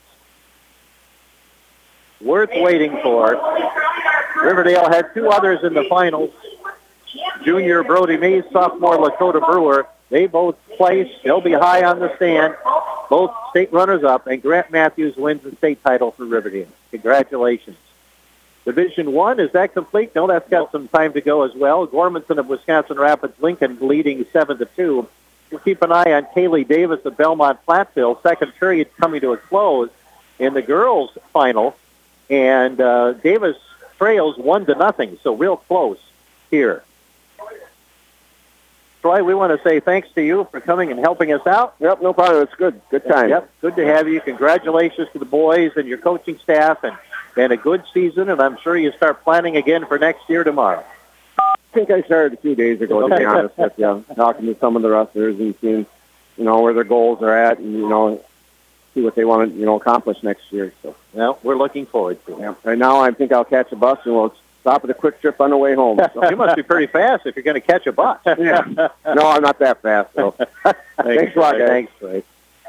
Worth waiting for. Riverdale had two others in the finals. Junior Brody Meese, sophomore Lakota Brewer. They both placed. They'll be high on the stand. Both state runners-up, and Grant Matthews wins the state title for Riverdale. Congratulations. Division 1, is that complete? No, that's got some time to go as well. Gormanson of Wisconsin Rapids-Lincoln leading 7-2. We'll keep an eye on Kaylee Davis of Belmont-Platteville. Second period coming to a close in the girls' final. And Davis trails 1-0, so real close here. Troy, we want to say thanks to you for coming and helping us out. Yep, no problem. It's good. Good time. Yep, good to have you. Congratulations to the boys and your coaching staff, and a good season, and I'm sure you start planning again for next year tomorrow. I think I started a few days ago, to be honest with you, talking to some of the wrestlers and seeing, where their goals are at and, see what they want to, accomplish next year. So, well, we're looking forward to it. Yeah. Right now, I think I'll catch a bus and we'll stop at a quick trip on the way home. So. You must be pretty fast if you're going to catch a bus. Yeah. No, I'm not that fast. So. Thanks a lot, guys. Thanks, Ray.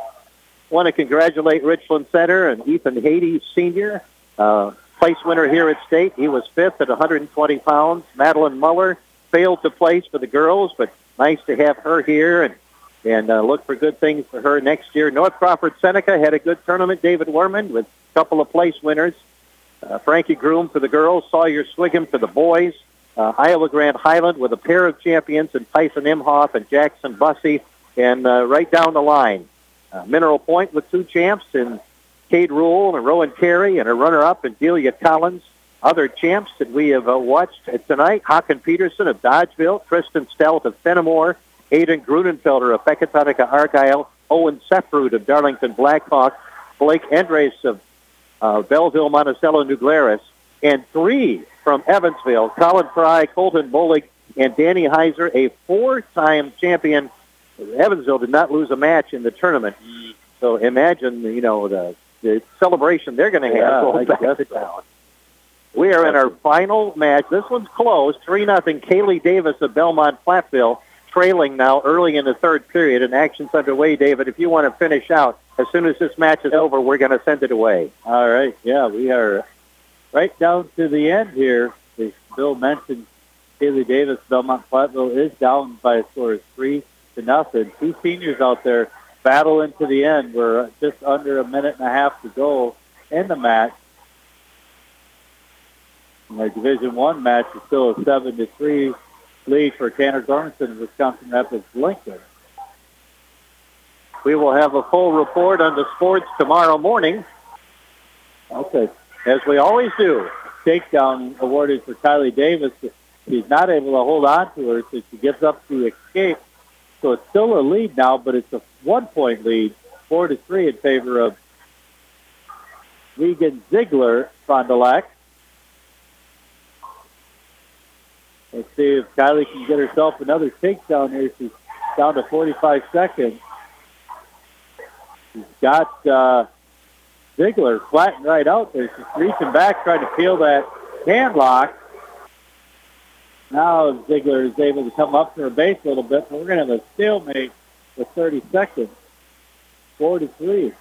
Want to congratulate Richland Center and Ethan Haiti, senior, place winner here at state. He was fifth at 120 pounds. Madeline Muller failed to place for the girls, but nice to have her here and look for good things for her next year. North Crawford Seneca had a good tournament. David Werman with a couple of place winners. Frankie Groom for the girls, Sawyer Swigum for the boys. Iowa Grand Highland with a pair of champions in Tyson Imhoff and Jackson Bussey. And right down the line, Mineral Point with two champs in Cade Rule and Rowan Carey and a runner-up in Delia Collins. Other champs that we have watched tonight, Haken Peterson of Dodgeville, Tristan Stout of Fenimore, Aiden Grunenfelder of Pecatonica Argyle, Owen Sefrud of Darlington Blackhawk, Blake Endres of Belleville Monticello New Glarus, and three from Evansville, Colin Fry, Colton Bolig, and Danny Heiser, a four-time champion. Evansville did not lose a match in the tournament. So imagine, the celebration they're going to have. We are in our final match. This one's close, 3-0. Kaylee Davis of Belmont Platteville trailing now early in the third period, and action's underway, David. If you want to finish out, as soon as this match is over, we're going to send it away. All right. Yeah, we are right down to the end here. As Bill mentioned, Kaylee Davis, Belmont Platteville is down by a score of 3-0. Two seniors out there battle into the end. We're just under a minute and a half to go in the match. And our Division I match is still a 7-3 lead for Tanner Gormanson and Wisconsin Rapids Lincoln. We will have a full report on the sports tomorrow morning. Okay. As we always do. Takedown awarded for Kylie Davis. She's not able to hold on to her, so she gives up the escape. So it's still a lead now, but it's a 1-point lead, 4-3 in favor of Regan Ziegler, Fond du Lac. Let's see if Kylie can get herself another takedown here. She's down to 45 seconds. She's got Ziegler flattened right out there. She's reaching back, trying to peel that hand lock. Now Ziegler is able to come up to her base a little bit, but we're going to have a stalemate with 30 seconds. 4-3.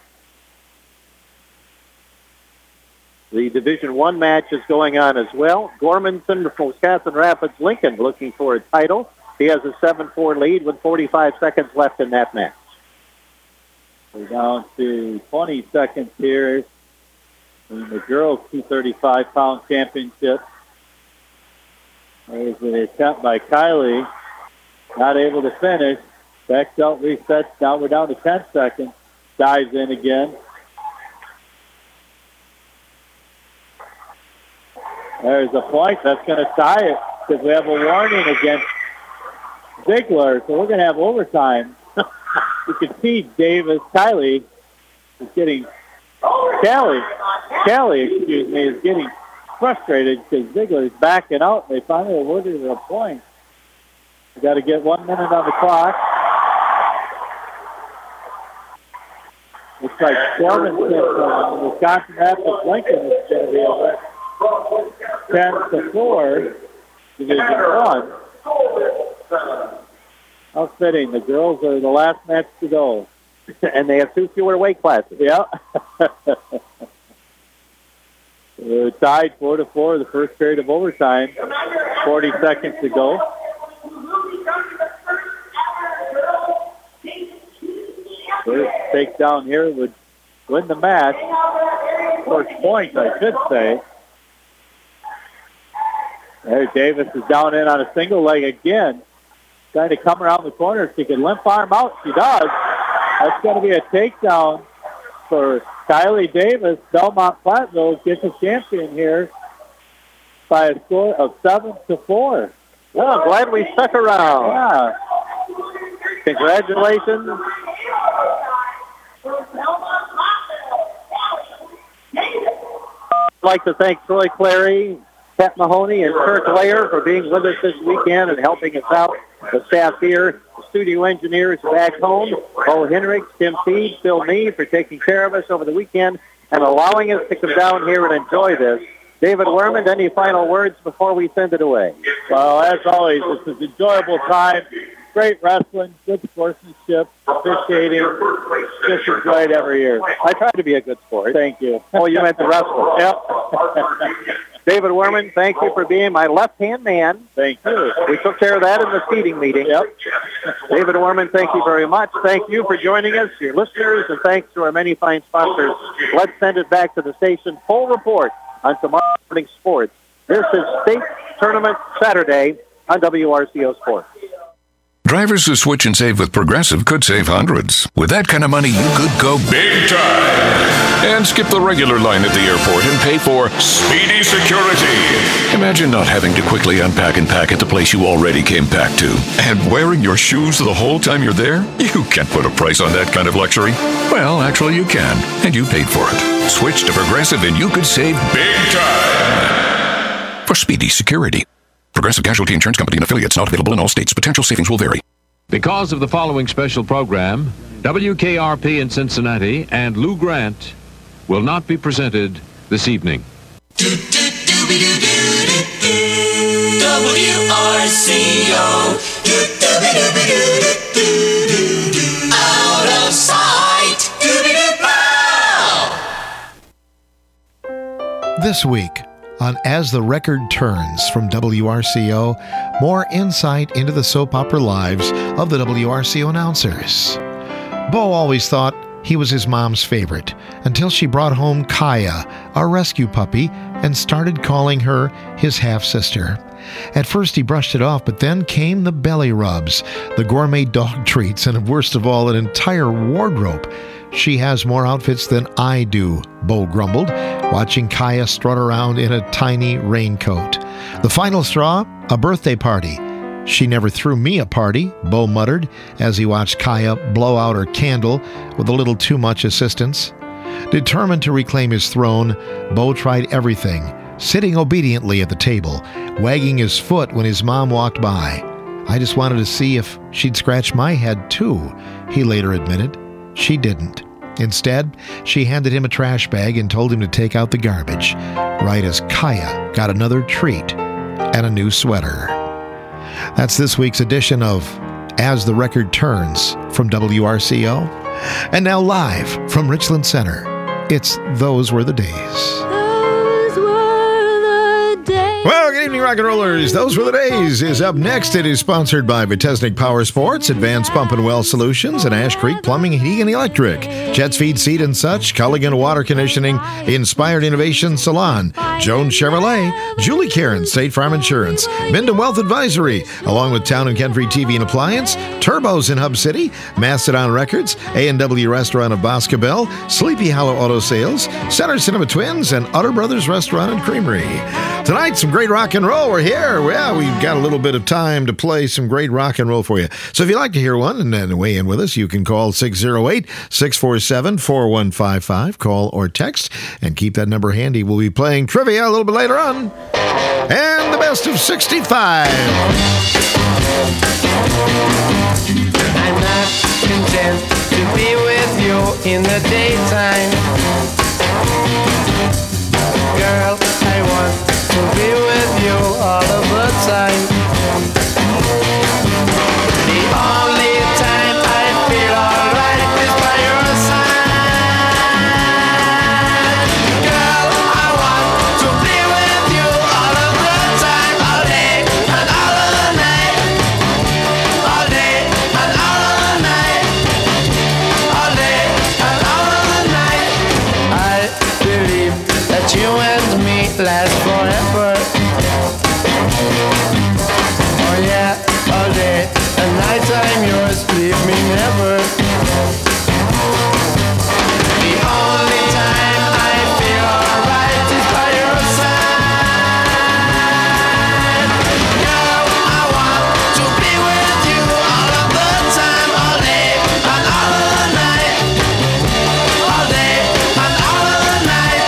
The Division I match is going on as well. Gormanson from Wisconsin Rapids Lincoln looking for a title. He has a 7-4 lead with 45 seconds left in that match. We're down to 20 seconds here in the girls' 235-pound championship. There's an attempt by Kylie. Not able to finish. Backs out, resets. Now we're down to 10 seconds. Dives in again. There's a point. That's going to tie it because we have a warning against Ziegler. So we're going to have overtime. You can see Kylie is getting, Kelly, is getting frustrated because Ziegler is backing out. They finally awarded her a point. We got to get 1 minute on the clock. Looks like Gormanson from Wisconsin Rapids Lincoln is going to be over 10-4, Division I. How fitting. The girls are the last match to go. And they have 2 fewer weight classes. Yeah. Tied 4-4 the first period of overtime. 40 seconds to go. First takedown here would win the match. First point, I should say. There, Davis is down in on a single leg again. Trying to come around the corner. She can limp arm out. She does. That's going to be a takedown for Kylie Davis. Belmont Platteville gets a champion here by a score of 7-4. Well, I'm glad we stuck around. Yeah. Congratulations. I'd like to thank Troy Clary, Pat Mahoney, and Kirk Layer for being with us this weekend and helping us out. The staff here, the studio engineers back home, Bo Henricks, Tim Feed, Phil Mee for taking care of us over the weekend and allowing us to come down here and enjoy this. David Werman, any final words before we send it away? Well, as always, it's an enjoyable time. Great wrestling, good sportsmanship, officiating. Just enjoy it every year. I try to be a good sport. Thank you. Oh, you meant the wrestler. Yep. David Werman, thank you for being my left-hand man. Thank you. We took care of that in the seating meeting. Yep. David Werman, thank you very much. Thank you for joining us, your listeners, and thanks to our many fine sponsors. Let's send it back to the station. Full report on tomorrow morning sports. This is State Tournament Saturday on WRCO Sports. Drivers who switch and save with Progressive could save hundreds. With that kind of money, you could go big time and skip the regular line at the airport and pay for Speedy Security. Imagine not having to quickly unpack and pack at the place you already came packed to. And wearing your shoes the whole time you're there? You can't put a price on that kind of luxury. Well, actually you can, and you paid for it. Switch to Progressive and you could save big time for Speedy Security. Progressive Casualty Insurance Company and affiliates, not available in all states. Potential savings will vary. Because of the following special program, WKRP in Cincinnati and Lou Grant will not be presented this evening. Out of sight. This week on As the Record Turns from WRCO, more insight into the soap opera lives of the WRCO announcers. Bo always thought he was his mom's favorite until she brought home Kaya, our rescue puppy, and started calling her his half-sister. At first he brushed it off, but then came the belly rubs, the gourmet dog treats, and worst of all, an entire wardrobe. She has more outfits than I do, Bo grumbled, watching Kaya strut around in a tiny raincoat. The final straw, a birthday party. She never threw me a party, Bo muttered as he watched Kaya blow out her candle with a little too much assistance. Determined to reclaim his throne, Bo tried everything, sitting obediently at the table, wagging his foot when his mom walked by. I just wanted to see if she'd scratch my head too, he later admitted. She didn't. Instead, she handed him a trash bag and told him to take out the garbage, right as Kaya got another treat and a new sweater. That's this week's edition of As the Record Turns from WRCO. And now live from Richland Center, it's Those Were the Days. Well, good evening, rock and rollers. Those Were the Days is up next. It is sponsored by Vitesnik Power Sports, Advanced Pump and Well Solutions, and Ash Creek Plumbing, Heating, and Electric. Jets Feed Seat and Such, Culligan Water Conditioning, Inspired Innovation Salon, Jones Chevrolet, Julie Karen, State Farm Insurance, Minden Wealth Advisory, along with Town and Country TV and Appliance, Turbos in Hub City, Mastodon Records, A&W Restaurant of Boscobel, Sleepy Hollow Auto Sales, Center Cinema Twins, and Utter Brothers Restaurant and Creamery. Tonight, some great rock and roll. We're here. Well, we've got a little bit of time to play some great rock and roll for you. So if you'd like to hear one and then weigh in with us, you can call 608-647-4155. Call or text and keep that number handy. We'll be playing trivia a little bit later on. And the best of 65. I'm not content to be with you in the daytime. Girl, I want to be with you all of the time. The only time I feel alright is by your side. Girl, I want to be with you all of the time, all day and all of the night. All day and all of the night. All day and all of the night. I believe that you and me last forever. Oh yeah, all day and night I'm yours, leave me never. The only time I feel alright is by your side. Girl, I want to be with you all of the time, all day and all of the night. All day and all of the night.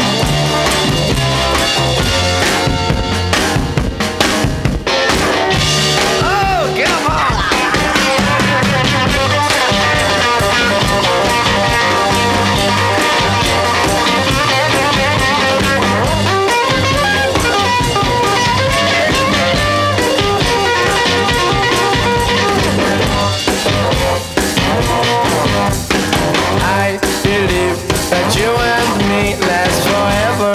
Oh, come on! I believe that you and me last forever.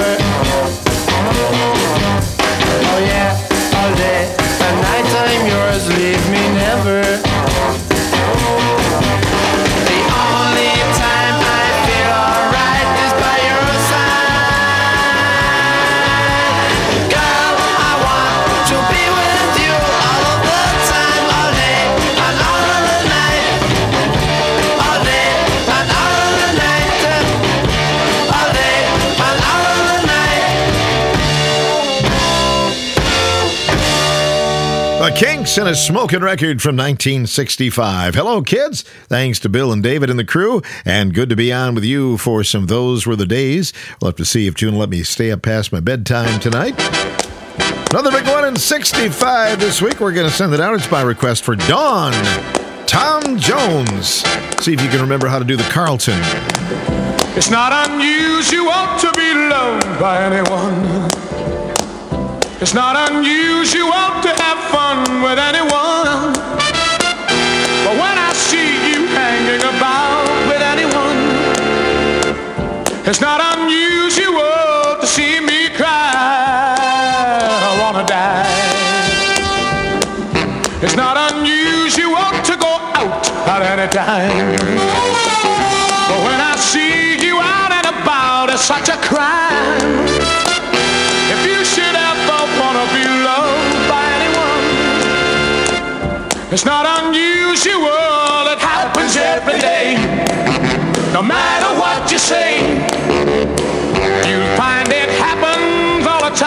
Oh yeah, all day and night I'm yours, leave me never. The only time I feel alright is by your side. Girl, I want to be with you all of the time, all day and all of the night. All day and all of the night. All day and all of the night. The Kinks and a smoking record from 1965. Hello, kids. Thanks to Bill and David and the crew, and good to be on with you for some Those Were the Days. We'll have to see if June will let me stay up past my bedtime tonight. Another big one in 65 this week. We're going to send it out. It's by request for Dawn. Tom Jones. See if you can remember how to do the Carlton. It's not unusual to be loved by anyone. It's not unusual to have fun with anyone. But when I see you hanging about with anyone, it's not unusual to see me cry. I wanna die. It's not unusual to go out at any time. But when I see you out and about, it's such a crime. If you should ever wanna be loved by anyone, it's not unusual, it happens every day. No matter what you say, you'll find it happens all the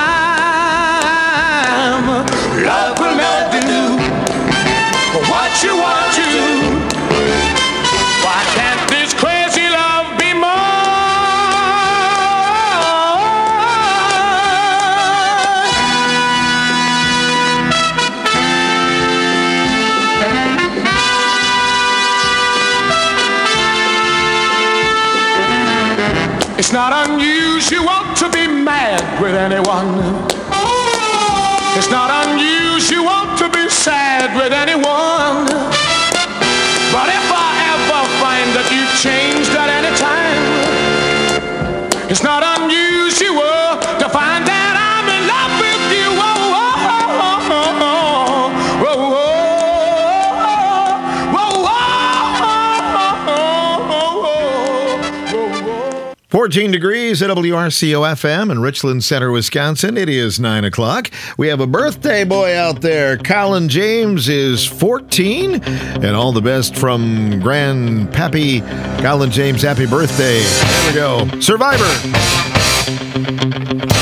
time. Love will never do what you want to do. Why can't this crazy love be more? It's not unusual to be mad with anyone. It's not unusual to be sad with anyone. But if I ever find that you've changed at any time, it's not unusual to find that I'm in love with you. Whoa, whoa, whoa, whoa, whoa, whoa, whoa. 14 degrees at WRCO-FM in Richland Center, Wisconsin. It is 9 o'clock. We have a birthday boy out there. Colin James is 14. And all the best from Grandpappy Colin James. Happy birthday. There we go. Survivor.